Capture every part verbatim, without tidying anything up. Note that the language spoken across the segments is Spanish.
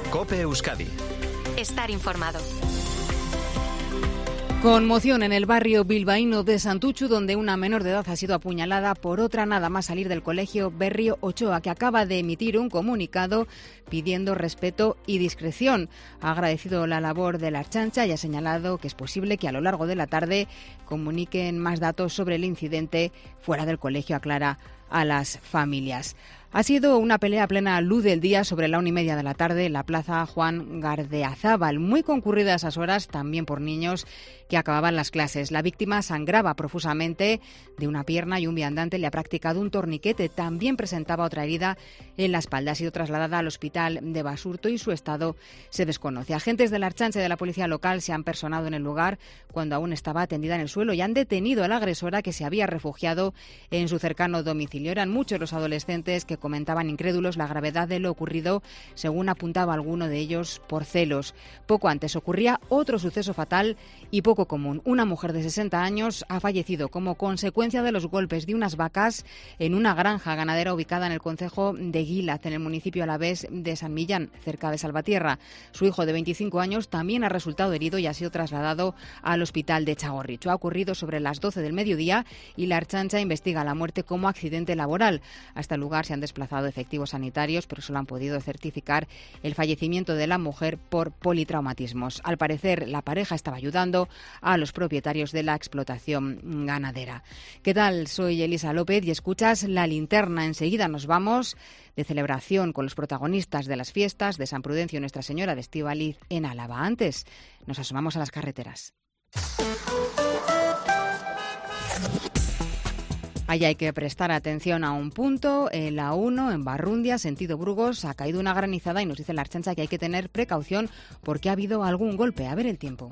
COPE Euskadi. Estar informado. Conmoción en el barrio bilbaíno de Santuchu, donde una menor de edad ha sido apuñalada por otra nada más salir del colegio Berrio Ochoa, que acaba de emitir un comunicado pidiendo respeto y discreción. Ha agradecido la labor de la Ertzaintza y ha señalado que es posible que a lo largo de la tarde comuniquen más datos sobre el incidente fuera del colegio, aclara a las familias. Ha sido una pelea a plena luz del día sobre la una y media de la tarde en la plaza Juan Gardeazábal, muy concurrida a esas horas también por niños que acababan las clases. La víctima sangraba profusamente de una pierna y un viandante le ha practicado un torniquete. También presentaba otra herida en la espalda. Ha sido trasladada al hospital de Basurto y su estado se desconoce. Agentes de la Ertzaintza y de la policía local se han personado en el lugar cuando aún estaba tendida en el suelo y han detenido a la agresora, que se había refugiado en su cercano domicilio. Eran muchos los adolescentes que comentaban incrédulos la gravedad de lo ocurrido, según apuntaba alguno de ellos, por celos. Poco antes ocurría otro suceso fatal y poco común. Una mujer de sesenta años ha fallecido como consecuencia de los golpes de unas vacas en una granja ganadera ubicada en el concejo de Guilaz, en el municipio alavés de San Millán, cerca de Salvatierra. Su hijo de veinticinco años también ha resultado herido y ha sido trasladado al hospital de Txagorritxu. Ha ocurrido sobre las doce del mediodía y la Ertzaintza investiga la muerte como accidente laboral. Hasta el lugar se han desplazado efectivos sanitarios, pero solo han podido certificar el fallecimiento de la mujer por politraumatismos. Al parecer, la pareja estaba ayudando a los propietarios de la explotación ganadera. ¿Qué tal? Soy Elisa López y escuchas La Linterna. Enseguida nos vamos de celebración con los protagonistas de las fiestas de San Prudencio y Nuestra Señora de Estíbaliz en Álava. Antes, nos asomamos a las carreteras. Ahí hay que prestar atención a un punto. En la uno, en Barrundia, sentido Burgos, ha caído una granizada y nos dice la Ertzaintza que hay que tener precaución porque ha habido algún golpe. A ver el tiempo.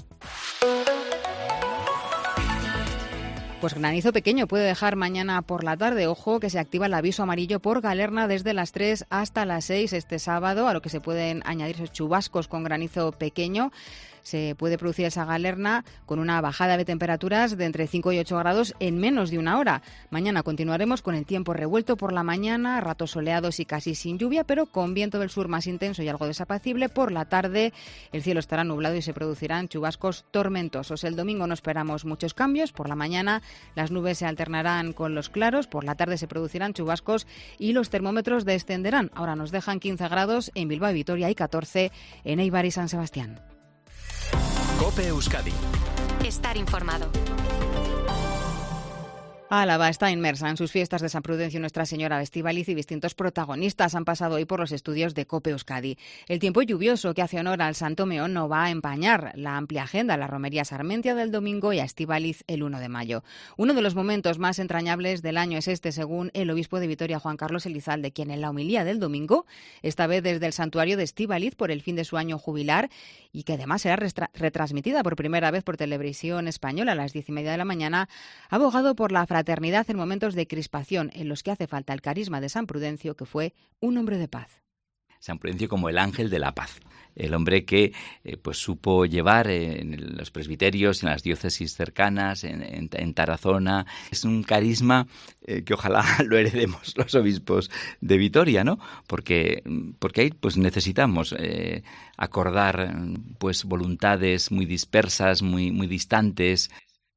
Pues granizo pequeño puede dejar mañana por la tarde. Ojo que se activa el aviso amarillo por Galerna desde las tres hasta las seis este sábado, a lo que se pueden añadirse chubascos con granizo pequeño. Se puede producir esa galerna con una bajada de temperaturas de entre cinco y ocho grados en menos de una hora. Mañana continuaremos con el tiempo revuelto por la mañana, ratos soleados y casi sin lluvia, pero con viento del sur más intenso y algo desapacible. Por la tarde el cielo estará nublado y se producirán chubascos tormentosos. El domingo no esperamos muchos cambios. Por la mañana las nubes se alternarán con los claros, por la tarde se producirán chubascos y los termómetros descenderán. Ahora nos dejan quince grados en Bilbao y Vitoria y catorce en Eibar y San Sebastián. COPE Euskadi. Estar informado. Álava está inmersa en sus fiestas de San Prudencio y Nuestra Señora de Estíbaliz y distintos protagonistas han pasado hoy por los estudios de COPE Euskadi. El tiempo lluvioso que hace honor al Santo Meón no va a empañar la amplia agenda a la romería Sarmentia del domingo y a Estíbaliz el uno de mayo. Uno de los momentos más entrañables del año es este, según el obispo de Vitoria, Juan Carlos Elizalde, quien en la homilía del domingo, esta vez desde el santuario de Estíbaliz por el fin de su año jubilar y que además será retransmitida por primera vez por televisión española a las diez y media de la mañana, ha abogado por la fraternidad en momentos de crispación en los que hace falta el carisma de San Prudencio, que fue un hombre de paz. San Prudencio como el ángel de la paz, el hombre que eh, pues supo llevar en los presbiterios, en las diócesis cercanas, en, en, en Tarazona. Es un carisma eh, que ojalá lo heredemos los obispos de Vitoria, ¿no? Porque, porque ahí pues necesitamos eh, acordar pues voluntades muy dispersas, muy, muy distantes.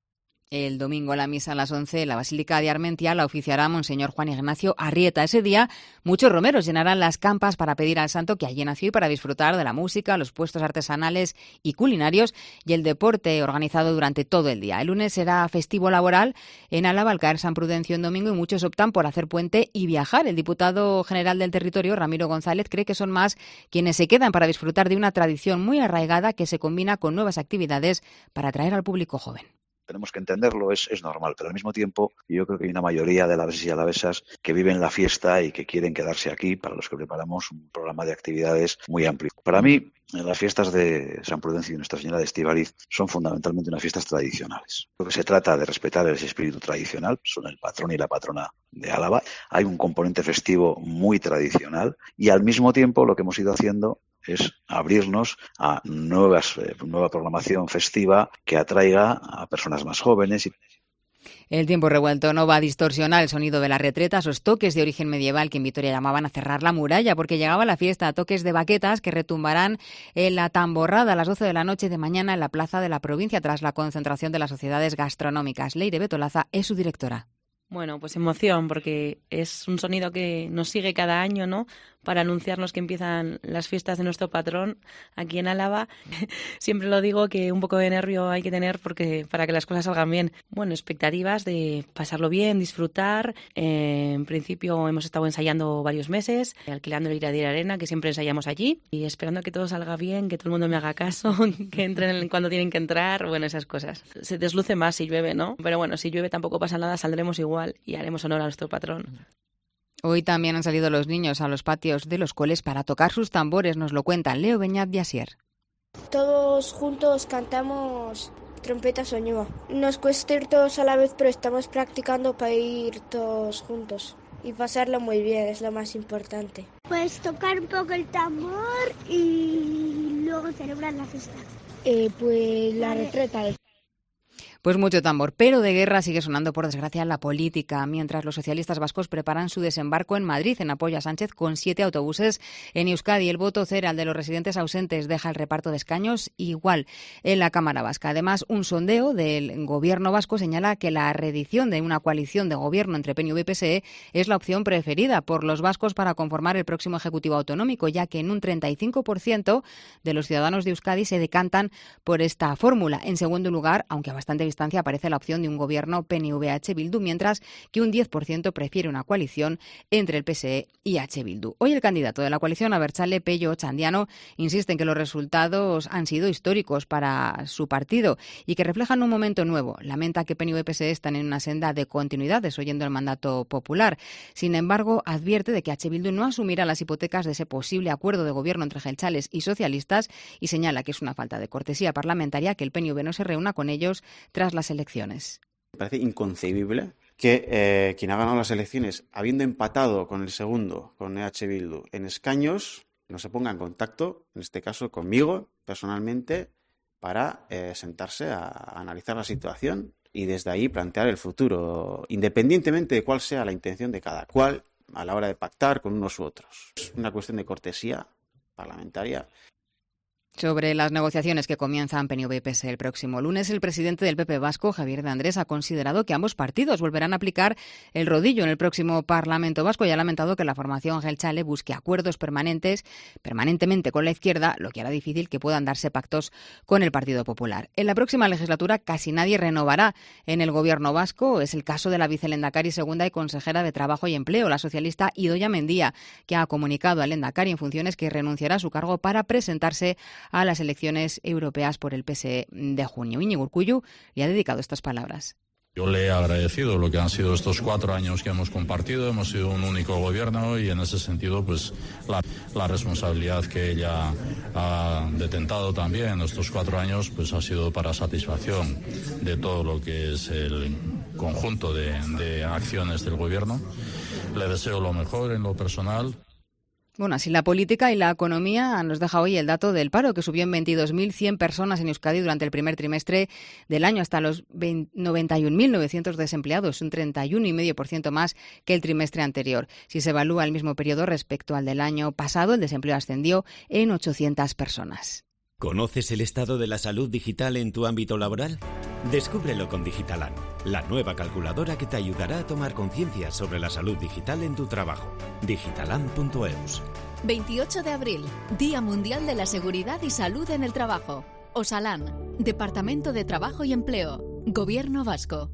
El domingo la misa a las once en la Basílica de Armentia la oficiará Monseñor Juan Ignacio Arrieta. Ese día muchos romeros llenarán las campas para pedir al santo que allí nació y para disfrutar de la música, los puestos artesanales y culinarios y el deporte organizado durante todo el día. El lunes será festivo laboral en Álava al caer San Prudencio en domingo y muchos optan por hacer puente y viajar. El diputado general del territorio, Ramiro González, cree que son más quienes se quedan para disfrutar de una tradición muy arraigada que se combina con nuevas actividades para atraer al público joven. Tenemos que entenderlo, es, es normal, pero al mismo tiempo yo creo que hay una mayoría de alaveses y alavesas que viven la fiesta y que quieren quedarse aquí, para los que preparamos un programa de actividades muy amplio. Para mí, las fiestas de San Prudencio y Nuestra Señora de Estíbaliz son fundamentalmente unas fiestas tradicionales. Lo que se trata de respetar ese espíritu tradicional, son el patrón y la patrona de Álava. Hay un componente festivo muy tradicional y al mismo tiempo lo que hemos ido haciendo es abrirnos a nuevas, eh, nueva programación festiva que atraiga a personas más jóvenes y El tiempo revuelto no va a distorsionar el sonido de la retreta, esos toques de origen medieval que en Vitoria llamaban a cerrar la muralla, porque llegaba la fiesta, toques de baquetas que retumbarán en la tamborrada a las doce de la noche de mañana en la plaza de la provincia tras la concentración de las sociedades gastronómicas. Leire Betolaza es su directora. Bueno, pues emoción, porque es un sonido que nos sigue cada año, ¿no?, para anunciarnos que empiezan las fiestas de nuestro patrón aquí en Álava. Siempre lo digo que un poco de nervio hay que tener porque para que las cosas salgan bien. Bueno, expectativas de pasarlo bien, disfrutar. Eh, en principio hemos estado ensayando varios meses, alquilando el Iradier Arena, que siempre ensayamos allí, y esperando que todo salga bien, que todo el mundo me haga caso, que entren cuando tienen que entrar, bueno, esas cosas. Se desluce más si llueve, ¿no? Pero bueno, si llueve tampoco pasa nada, saldremos igual y haremos honor a nuestro patrón. Hoy también han salido los niños a los patios de los coles para tocar sus tambores, nos lo cuentan Leo Beñat y Asier. Todos juntos cantamos trompeta soñúa. Nos cuesta ir todos a la vez, pero estamos practicando para ir todos juntos y pasarlo muy bien, es lo más importante. Pues tocar un poco el tambor y luego celebrar la fiesta. Eh, pues la retreta. Pues mucho tambor, pero de guerra sigue sonando, por desgracia, la política, mientras los socialistas vascos preparan su desembarco en Madrid en apoyo a Sánchez con siete autobuses. En Euskadi, el voto cero al de los residentes ausentes deja el reparto de escaños igual en la Cámara Vasca. Además, un sondeo del gobierno vasco señala que la reedición de una coalición de gobierno entre P N V y P S E es la opción preferida por los vascos para conformar el próximo Ejecutivo Autonómico, ya que en un treinta y cinco por ciento de los ciudadanos de Euskadi se decantan por esta fórmula. En segundo lugar, aunque a bastante distancia, aparece la opción de un gobierno P N V H Bildu, mientras que un diez por ciento prefiere una coalición entre el P S E y H Bildu. Hoy el candidato de la coalición abertzale, Pello Otxandiano, insiste en que los resultados han sido históricos para su partido y que reflejan un momento nuevo. Lamenta que P N V y P S E están en una senda de continuidad, desoyendo el mandato popular. Sin embargo, advierte de que H Bildu no asumirá las hipotecas de ese posible acuerdo de gobierno entre jeltzales y socialistas y señala que es una falta de cortesía parlamentaria que el P N V no se reúna con ellos tras las elecciones. Me parece inconcebible que eh, quien ha ganado las elecciones, habiendo empatado con el segundo, con E H Bildu, en escaños, no se ponga en contacto, en este caso conmigo, personalmente, para eh, sentarse a, a analizar la situación y desde ahí plantear el futuro, independientemente de cuál sea la intención de cada cual a la hora de pactar con unos u otros. Es una cuestión de cortesía parlamentaria. Sobre las negociaciones que comienzan P N V y P S E el próximo lunes, el presidente del P P vasco, Javier de Andrés, ha considerado que ambos partidos volverán a aplicar el rodillo en el próximo Parlamento vasco y ha lamentado que la formación jeltzale busque acuerdos permanentes permanentemente con la izquierda, lo que hará difícil que puedan darse pactos con el Partido Popular. En la próxima legislatura casi nadie renovará en el gobierno vasco. Es el caso de la vicelehendakari segunda y consejera de Trabajo y Empleo, la socialista Idoia Mendia, que ha comunicado al lehendakari en funciones que renunciará a su cargo para presentarse a las elecciones europeas por el P S E de junio. Íñigo Urkullu le ha dedicado estas palabras. Yo le he agradecido lo que han sido estos cuatro años que hemos compartido. Hemos sido un único gobierno y en ese sentido, pues la, la responsabilidad que ella ha detentado también en estos cuatro años, pues ha sido para satisfacción de todo lo que es el conjunto de, de acciones del gobierno. Le deseo lo mejor en lo personal. Bueno, así la política y la economía nos deja hoy el dato del paro, que subió en veintidós mil cien personas en Euskadi durante el primer trimestre del año, hasta los noventa y un mil novecientos desempleados, un treinta y uno coma cinco por ciento más que el trimestre anterior. Si se evalúa el mismo periodo respecto al del año pasado, el desempleo ascendió en ochocientas personas. ¿Conoces el estado de la salud digital en tu ámbito laboral? Descúbrelo con Digitalan, la nueva calculadora que te ayudará a tomar conciencia sobre la salud digital en tu trabajo. digitalan punto e u s. veintiocho de abril, Día Mundial de la Seguridad y Salud en el Trabajo. Osalan, Departamento de Trabajo y Empleo, Gobierno Vasco.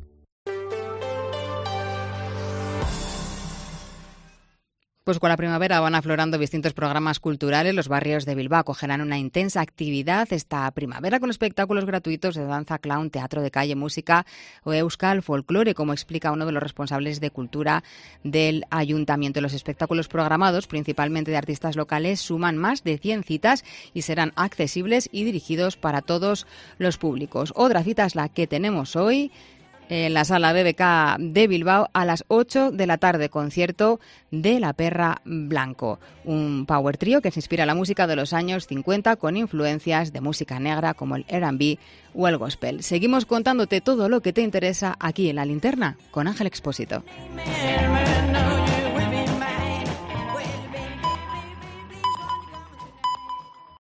Pues con la primavera van aflorando distintos programas culturales. Los barrios de Bilbao acogerán una intensa actividad esta primavera con espectáculos gratuitos de danza, clown, teatro de calle, música o euskal folclore, como explica uno de los responsables de cultura del ayuntamiento. Los espectáculos programados, principalmente de artistas locales, suman más de cien citas y serán accesibles y dirigidos para todos los públicos. Otra cita es la que tenemos hoy en la sala B B K de Bilbao a las ocho de la tarde, concierto de La Perra Blanco, un power trío que se inspira en la música de los años cincuenta con influencias de música negra como el R and B o el gospel. Seguimos contándote todo lo que te interesa aquí en La Linterna con Ángel Expósito.